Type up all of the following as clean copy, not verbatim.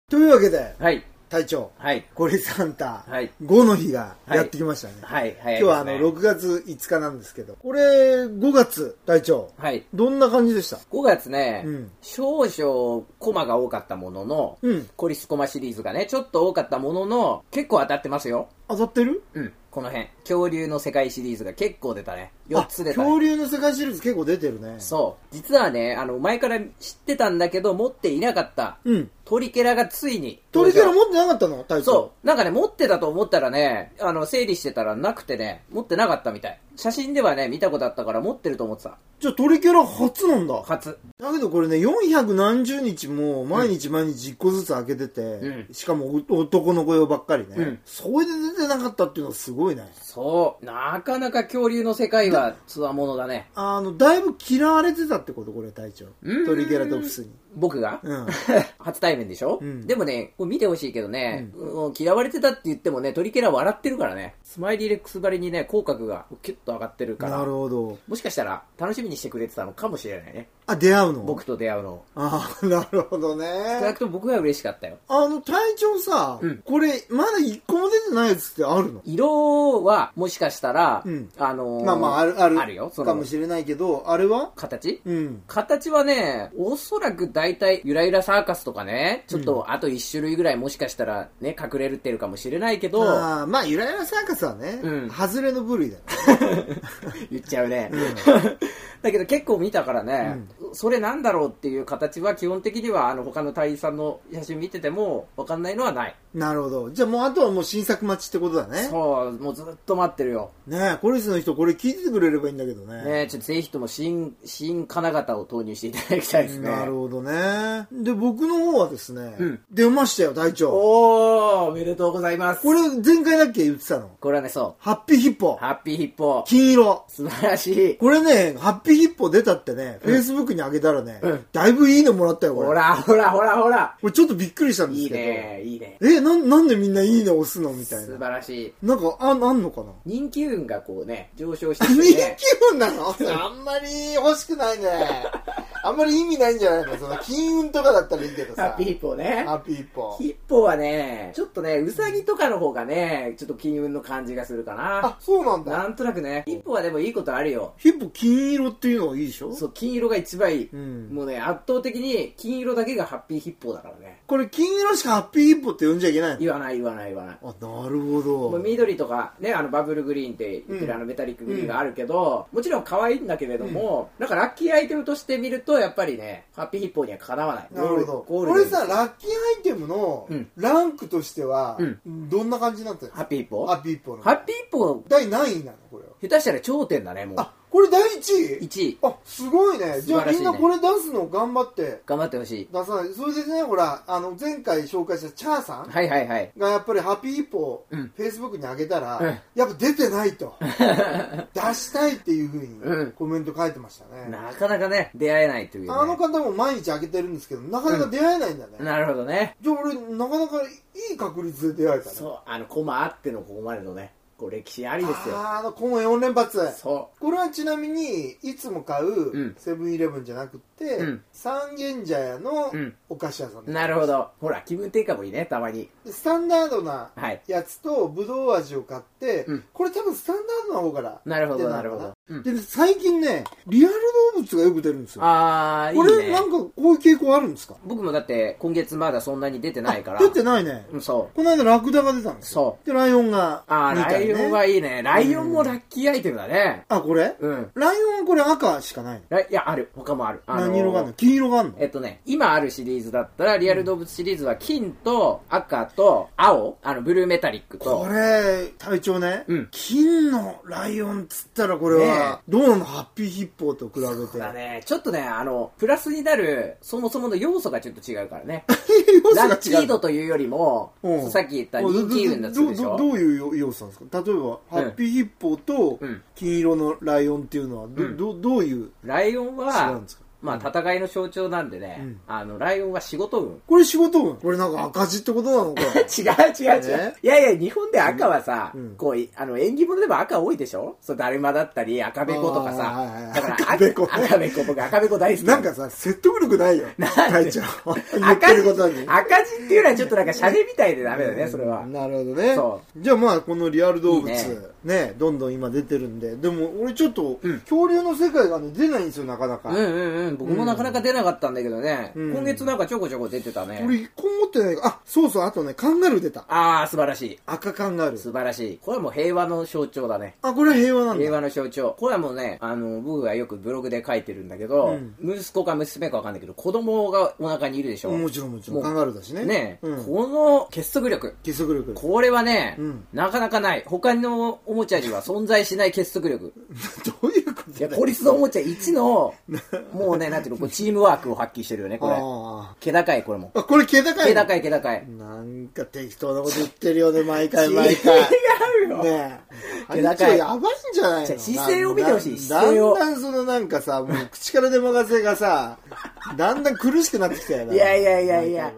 というわけで、 はい。 隊長、 はい。 コリサンタはい 5の日がやってきましたね。 はい。 今日は6月5日なんですけど、これ5月、隊長、 はい。 どんな感じでした？ 5月ね、 うん、 少々コマが多かったものの、コリスコマシリーズがね、ちょっと多かったものの、結構当たってますよ。 当たってる？ うん。この辺。恐竜の世界シリーズが結構出たね。4つ出た、ね。 恐竜の世界シリーズ結構出てるね。 そう。実はね、前から知ってたんだけど、持っていなかった。 うん。 トリケラがついに。 トリケラ持ってなかったの？隊長。 そう。なんかね、持ってたと思ったらね、整理してたらなくてね、持ってなかったみたい。写真ではね、見たことあったから持ってると思ってた。 じゃあトリケラ初なんだ。 初。 だけどこれね、400何十日も毎日1個ずつ開けてて、しかも男の子用ばっかりね。それで出てなかったっていうのはすごいね。 そう。なかなか恐竜の世界はつわものだね。 だいぶ嫌われてたってことこれ隊長。トリケラトプスに。 僕が、初対面でしょ、でもね、これ見てほしいけどね、嫌われてたって言ってもね、トリケラ笑ってるからね。スマイリーレックスばりにね、口角がキュッと上がってるから。 なるほど。 もしかしたら楽しみにしてくれてたのかもしれないね。 あ、出会うの？ 僕と出会うの。 ああ、なるほどね。 少なくとも僕は嬉しかったよ。 隊長さ、これ、まだ1個も出てないやつってあるの？ 色は、もしかしたら、 まあ、あるよ。かもしれないけど、あれは形形はね、おそらく大体、ゆらゆらサーカスとかね、ちょっとあと1種類ぐらいもしかしたらね、隠れてるかもしれないけど、 まあ、ゆらゆらサーカスはね、外れの部類だよ。 言っちゃうね。だけど結構見たからね、それなんだろうっていう形は基本的には他の隊員さんの写真見てても分かんないのはない。 なるほど。じゃあもうあとはもう新作待ちってことだね。 そう、もうずっと待ってるよ。 ねえ、コリスの人これ聞いててくれればいいんだけどね。 ねえ、ちょっとぜひとも新金型を投入していただきたいですね。 なるほどね。で、僕の方はですね、出ましたよ、隊長。 おめでとうございます。 これ前回だっけ言ってたの？ これはね、そう。 ハッピーヒッポ。 ハッピーヒッポ。 金色。 素晴らしい。 これね、ハッピーヒッポ出たってね、Facebook に上げたらね、だいぶいいのもらったよ、これ。 ほら。 これちょっとびっくりしたんですけど。 いいね。 なんでみんないいね押すのみたいな。 素晴らしい。 なんか、あんのかな？ 人気運がこうね、上昇してるね。人気運なの？あんまり欲しくないね。あんまり意味ないんじゃないの？その金運とかだったらいいけどさ。 ハッピーヒッポね。 ハッピーヒッポ。 ヒッポはね、ちょっとね、ウサギとかの方がね、ちょっと金運の感じがするかな。 あ、そうなんだ。 なんとなくね。ヒッポはでもいいことあるよ。 ヒッポ金色っていうのがいいでしょ？ そう、金色が一番いい。もうね、圧倒的に金色だけがハッピーヒッポだからね。 これ金色しかハッピーヒッポって呼んじゃいけないの？ 言わない。あ、 なるほど。 もう緑とかね、バブルグリーンって言ってるメタリックグリーンがあるけど、もちろん可愛いんだけれども、なんかラッキーアイテムとして見ると、やっぱりね、ハッピーヒッポーにはかなわない。 なるほど。これさ、ラッキーアイテムのランクとしては、どんな感じになってるの？ ハッピーヒッポー？ ハッピーヒッポーの。 ハッピーヒッポー第何位なのこれは？ 下手したら頂点だね、もう。 あ、これ第1位？ 1位。 あ、すごいね。じゃあみんなこれ出すの頑張って。 頑張ってほしい。 出さない。それでね、ほら、前回紹介したチャーさんがやっぱりハッピーヒッポーを Facebook に上げたら、やっぱ出てないと。出したいっていう風にコメント書いてましたね。 なかなかね、出会えないというね。 あの方も毎日上げてるんですけど、なかなか出会えないんだね。 なるほどね。 じゃあ俺、なかなかいい確率で出会えたね。 そう、コマあってのここまでのね。こう歴史ありですよ。 コマ4連発。 そう。 これはちなみにいつも買うセブンイレブンじゃなくて、三軒茶屋のお菓子屋さんです。 なるほど。ほら、気分転換もいいね、たまに。 スタンダードなやつとぶどう味を買って、これ多分スタンダードな方からなるほど、なるほど。 で、最近ね、リアル動物がよく出るんですよ。 あー、いいね。 これなんかこういう傾向あるんですか？ 僕もだって今月まだそんなに出てないから。 出てないね。 そう。 この間ラクダが出たんですよ。そう。で、ライオンが。 ライオンはいいね。ライオンもラッキーアイテムだね。 あ、これ？ライオンこれ赤しかないの？ いや、ある。他もある。 何色があるの？金色があるの？ 今あるシリーズだったら、リアル動物シリーズは金と赤と青、ブルーメタリックと。 これ、隊長ね、金のライオンっつったらこれは、どうなの？ハッピーヒッポーと比べて。 そうだね。ちょっとね、プラスになる、そもそもの要素がちょっと違うからね。ラッキー度というよりも、さっき言った人気運だったでしょ？ どういう要素なんですか？例えば、ハッピーヒッポーと金色のライオンっていうのは、どういうライオンは、 まあ戦いの象徴なんでね、ライオンは仕事運。 これ仕事運？これなんか赤字ってことなのか違う。いやいや、日本で赤はさ、こう、縁起物でも赤多いでしょ？そう、だるまだったり、赤べことかさ。だから赤べこ。 僕赤べこ大好き。 なんかさ、説得力ないよ。隊長。 赤字っていうのはちょっとなんかシャレみたいでダメだね、それは。 なるほどね。そう。じゃあまあ、このリアル動物、ね、どんどん今出てるんで、でも俺ちょっと、恐竜の世界がね、出ないんですよ、なかなか。 僕もなかなか出なかったんだけどね、今月なんかちょこちょこ出てたね。 俺一個持ってない。あ、そうそう、あとね、カンガルー出た。 ああ、素晴らしい。 赤カンガルー。 素晴らしい。これはもう平和の象徴だね。 あ、これは平和なんだ。 平和の象徴。これはもうね、僕がよくブログで書いてるんだけど、息子か娘かわかんないけど、子供がお腹にいるでしょ。 もちろん。カンガルーだしね。 ね、この結束力。これはね、なかなかない。他のおもちゃには存在しない結束力。 どういうこと？ いや、ポリスのおもちゃ1の、もうね、なんていうの、チームワークを発揮してるよね、これ。気高い、これも。 あ、これ気高い？ 気高い。 なんか適当なこと言ってるよね、毎回。違うよ。 ねえ。気高い。やばいんじゃないの？ 姿勢を見てほしい、 姿勢を。だんだんそのなんかさ、もう口から出任せがさ、だんだん苦しくなってきたよね。 いや。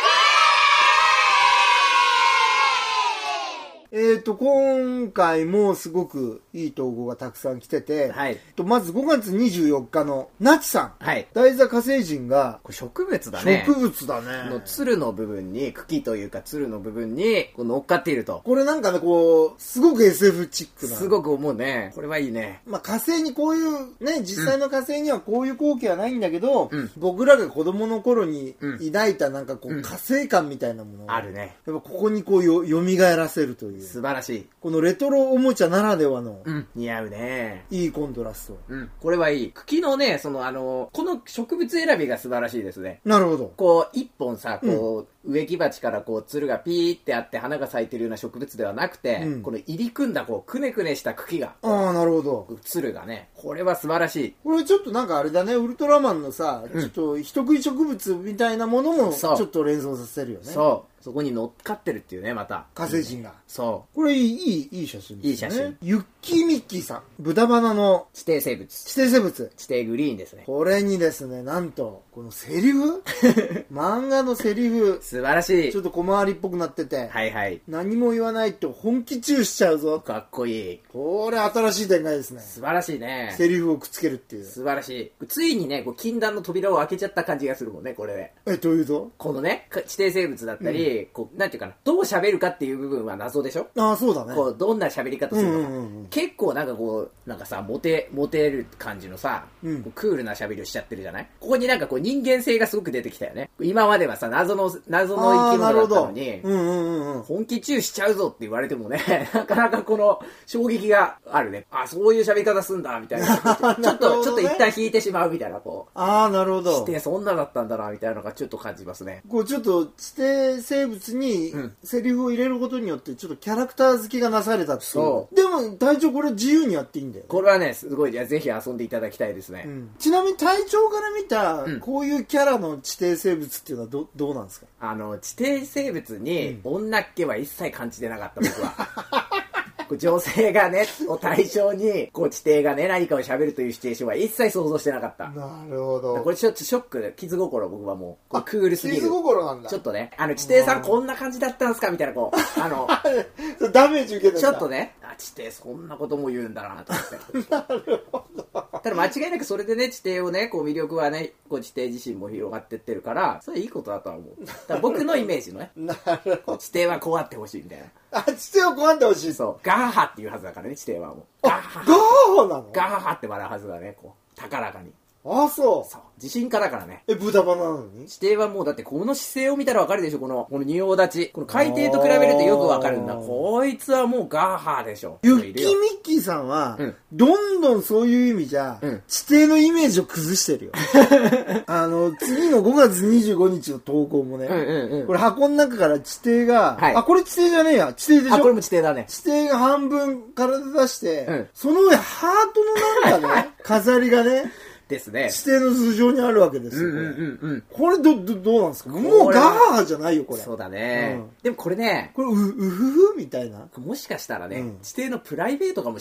今回もすごくいい投稿がたくさん来てて、まず5月24日のなちさん、台座火星人が植物だね。の鶴の部分に、茎というか鶴の部分に乗っかっていると。 これなんかね、こう、すごく SF チックな。 すごく思うね。これはいいね。 まあ火星にこういう、ね、実際の火星にはこういう光景はないんだけど、僕らが子供の頃に抱いたなんかこう、火星感みたいなものあるね。 やっぱここにこう蘇らせるという。 素晴らしい。 このレトロおもちゃならではの、 似合うね。 いいコントラスト。 これはいい。茎のね、この植物選びが素晴らしいですね。 なるほど。 こう、一本さ、こう、植木鉢からこう、つるがピーってあって花が咲いてるような植物ではなくて、この入り組んだこう、くねくねした茎が。 ああ、なるほど。 つるがね、これは素晴らしい。 これちょっとなんかあれだね、ウルトラマンのさ、ちょっと人食い植物みたいなものも、ちょっと連想させるよね。 そこに乗っかってるっていうね、また。 火星人が。 そう。 これいい写真ですね。 いい写真。 ユッキーミッキーさん。豚バナの地底生物。 地底グリーンですね。 これにですね、なんと、このセリフ漫画のセリフ。 素晴らしい。 ちょっと小回りっぽくなってて。何も言わないと本気チューしちゃうぞ。 かっこいい。 これ新しい展開ですね。 素晴らしいね。 セリフをくっつけるっていう。 素晴らしい。ついにね、こう禁断の扉を開けちゃった感じがするもんね、これで。 どういうと？ このね、地底生物だったり、こう、なんていうかな、どう喋るかっていう部分は謎でしょ？ ああ、そうだね。 こう、どんな喋り方するのか。結構なんかこう、なんかさ、モテる感じのさ、クールな喋りをしちゃってるじゃない？ここになんかこう、人間性がすごく出てきたよね。今まではさ、謎の生き物だったのに、本気チューしちゃうぞって言われてもね、なかなかこの、衝撃があるね。あ、そういう喋り方すんだ、みたいな。ちょっと一旦引いてしまうみたいな、こう。 ああ、なるほど。 地底そんなだったんだな、みたいなのがちょっと感じますね。 こう、ちょっと地底生物に、セリフを入れることによって、ちょっとキャラクター付けがなされたっていう。そう。でも、隊長これ自由にやっていいんだよ。 これはね、すごい、ぜひ遊んでいただきたいですね。 ちなみに隊長から見た、こういうキャラの地底生物っていうのはどうなんですか？ 地底生物に、女っ気は一切感じてなかった、僕は。女性がね、を対象に、こう、地底がね、何かを喋るというシチュエーションは一切想像してなかった。 なるほど。 これちょっとショックで、傷心、僕はもう、クールすぎる。 傷心なんだ。 ちょっとね、地底さんこんな感じだったんすかみたいな、こう、ダメージ受けた。 ちょっとね、地底そんなことも言うんだなと思って。なるほど。ただ間違いなくそれでね、地底をね、こう魅力はね、こう地底自身も広がってってるから、それはいいことだとは思う。だから僕のイメージのね、 なるほど。 地底はこうあってほしいみたいな。 地底をこうあってほしい。 そう。ガーハっていうはずだからね、地底はもう。 ガーハなの？ ガーハって笑うはずだね、こう、高らかに。 ああ、そう。 そう。自信家だからね。 豚バナなのに？ 地底はもうだってこの姿勢を見たらわかるでしょ、この仁王立ち。この海底と比べるとよくわかるんだ。こいつはもうガーハーでしょ。 ユッキーミッキーさんは、どんどんそういう意味じゃ、地底のイメージを崩してるよ。次の5月25日の投稿もね、これ箱の中から地底が、あ、これ地底じゃねえや。地底でしょ？ あ、これも地底だね。 地底が半分体出して、その上ハートのなんかね、飾りがね、 ですね。 地底の頭上にあるわけですよ。これどうなんですか？もうガーハーじゃないよ、これ。 そうだね。でもこれね、 これ、うふふみたいな。 もしかしたらね、地底のプライベートかもしれない。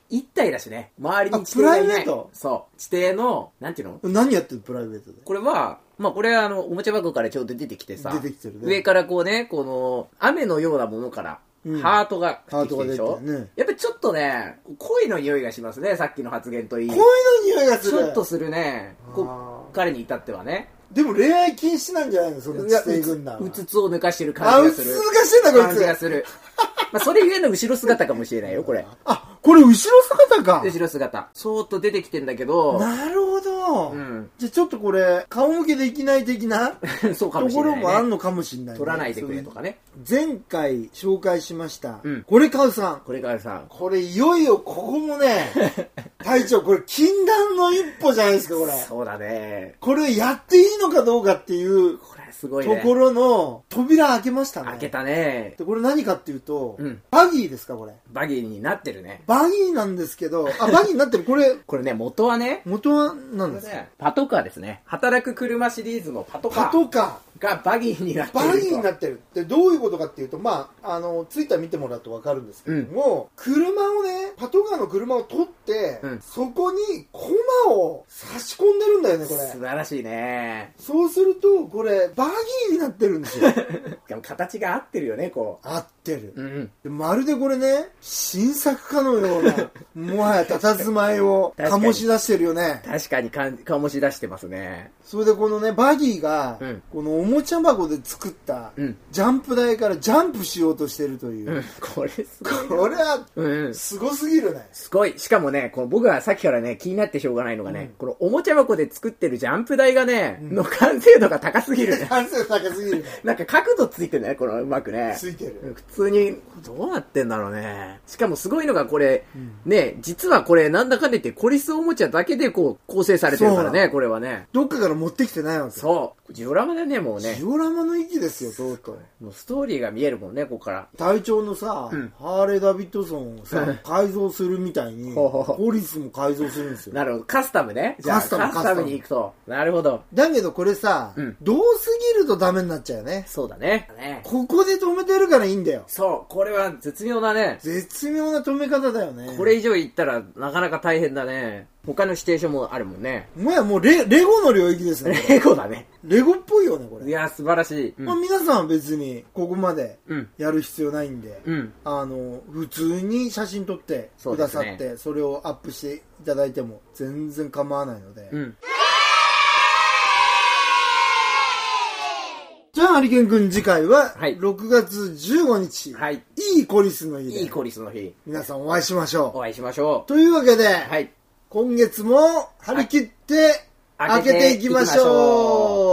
一体だしね。周りに地底がいない。 プライベート？ そう。地底の、なんていうの？ 何やってるプライベートで。 これは、まあこれはおもちゃ箱からちょうど出てきてさ。 出てきてるね。 上からこうね、この、雨のようなものから、ハートが降ってきてるでしょ、ね、やっぱりちょっとね、恋の匂いがしますね、さっきの発言といい。 恋の匂いがする。 ちょっとするね。彼に至ってはね。 でも恋愛禁止なんじゃないの、その地底軍団は。 うつつを抜かしてる感じがする。 うつつ抜かしてんだ、こいつ。 感じがする。まあ、それゆえの後ろ姿かもしれないよ、これ。 これ後ろ姿か。 後ろ姿。そーっと出てきてんだけど。 なるほど。じゃあちょっとこれ、顔向けできない的なそうかもしれない、ね。 ところもあんのかもしれない、ね。 取らないでくれとかね。 前回紹介しました。これ買うさん。 これ買うさん。 これいよいよここもね、隊長、これ禁断の一歩じゃないですか、これ。 そうだね。 これやっていいのかどうかっていう。 すごいね。 ところの扉開けましたね。 開けたね。 で、これ何かっていうと、バギーですか、これ。 バギーになってるね。 バギーなんですけど、バギーになってる。これね、元は何ですか？ パトカーですね。働く車シリーズのパトカー。 パトカー。がバギーになってる。 バギーになってる。で、どういうことかっていうと、まあ、ツイッター見てもらうとわかるんですけども、車をね、パトカーの車を取って、そこにコマを差し込んでるんだよね、これ。 素晴らしいね。 そうすると、これ、バギーになってるんですよ。 形が合ってるよね、こう。合ってる。まるでこれね、新作かのような、もはや佇まいを醸し出してるよね。 確かに醸し出してますね。 それでこのね、バギーが、このおもちゃ箱で作った、ジャンプ台からジャンプしようとしてるという。 これすごい。 これは、すごすぎるね。 すごい。しかもね、僕がさっきからね、気になってしょうがないのがね、このおもちゃ箱で作ってるジャンプ台がね、の完成度が高すぎるね。 完成度高すぎるね。 なんか角度ついてるね、このうまくね。 ついてる。 普通に、どうなってんだろうね。しかもすごいのがこれ、ね、実はこれなんだかんだ言ってコリスおもちゃだけでこう構成されてるからね、これはね。 どっかから持ってきてないわけ。 そう。ジオラマだね、もうね。 ジオラマの域ですよ、とうとう。もうストーリーが見えるもんね、ここから。 隊長のさ、ハーレー・ダビッドソンをさ、改造するみたいに、コリスも改造するんですよ。 なるほど。カスタムね。じゃあカスタムに行くと。なるほど。 だけどこれさ、どうすぎるとダメになっちゃうよね。 そうだね。 ここで止めてるからいいんだよ。 そう。これは絶妙だね。 絶妙な止め方だよね。 これ以上言ったらなかなか大変だね。他の指定書もあるもんね。 もうレゴの領域ですね。 レゴだね。 レゴっぽいよね、これ。 いや、素晴らしい。 まあ皆さんは別にここまでやる必要ないんで、普通に写真撮ってくださって、それをアップしていただいても全然構わないので。じゃあ、ハリケン君次回は、6月15日、いいコリスの日で。 いいコリスの日。 皆さんお会いしましょう。 お会いしましょう。 というわけで、今月も張り切って開けていきましょう。